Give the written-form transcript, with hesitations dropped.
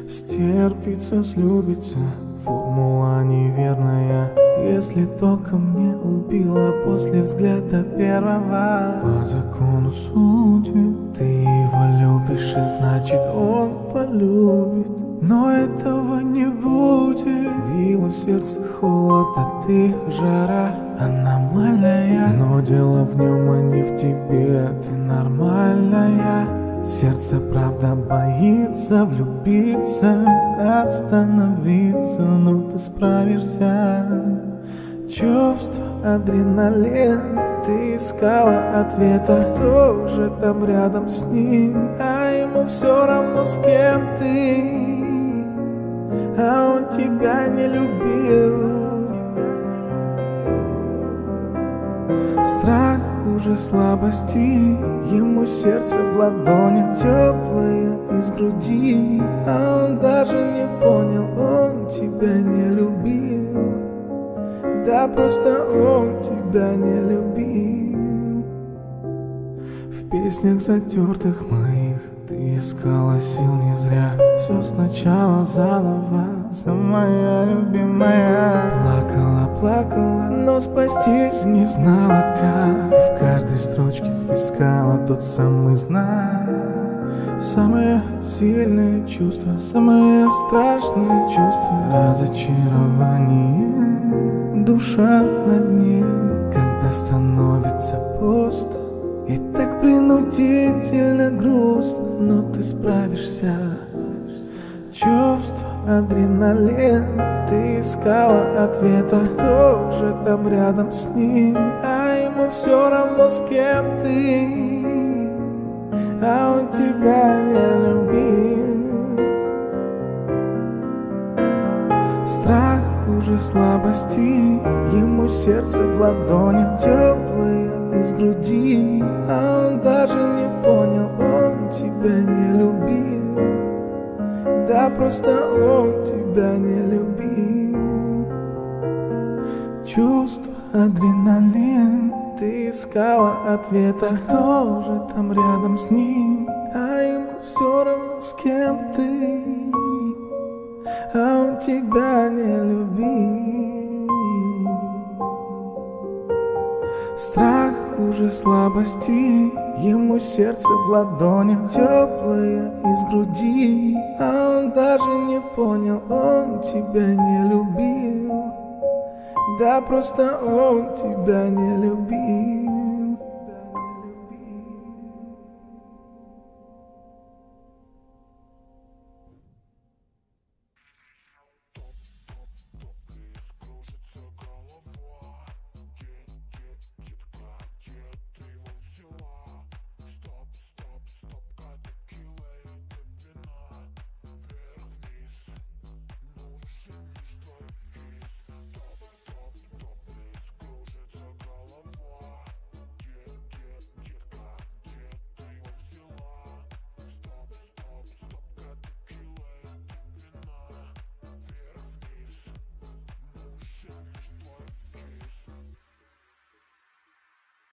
Стерпится, слюбится, формула неверная. Если током не убила после взгляда первого. По закону судеб ты его любишь, и значит он полюбит. Но этого не будет. В его сердце холод, а ты жара аномальная. Но дело в нем, а не в тебе, ты нормальная. Сердце правда боится влюбиться, остановиться, но ты справишься. Чувство, адреналин, ты искала ответа. Кто же там рядом с ним, а ему все равно с кем ты. А он тебя не любил. Страх хуже слабости, ему сердце в ладонях теплое из груди. А он даже не понял, он тебя не любил. Да просто он тебя не любил. В песнях затертых моих ты искала сил не зря. Все сначала заново, самая любимая. Плакала, плакала, но спастись не знала как. И в каждой строчке искала тот самый знак. Самое сильное чувство, самое страшное чувство — разочарование. Душа на дне, когда становится пусто и так принудительно грустно, но ты справишься. Чувство, адреналин, ты искала ответа. Кто же там рядом с ним, а ему все равно с кем ты. А он тебя не любил. Страх хуже слабости, ему сердце в ладонях теплое из груди. А он даже не понял, он тебя не любил. Да просто он тебя не любил. Чувство, адреналин, ты искала ответа. Кто же там рядом с ним, а ему все равно с кем ты. А он тебя не любил. Страх хуже слабости, ему сердце в ладонях теплое из груди. А он даже не понял, он тебя не любил. Да просто он тебя не любил.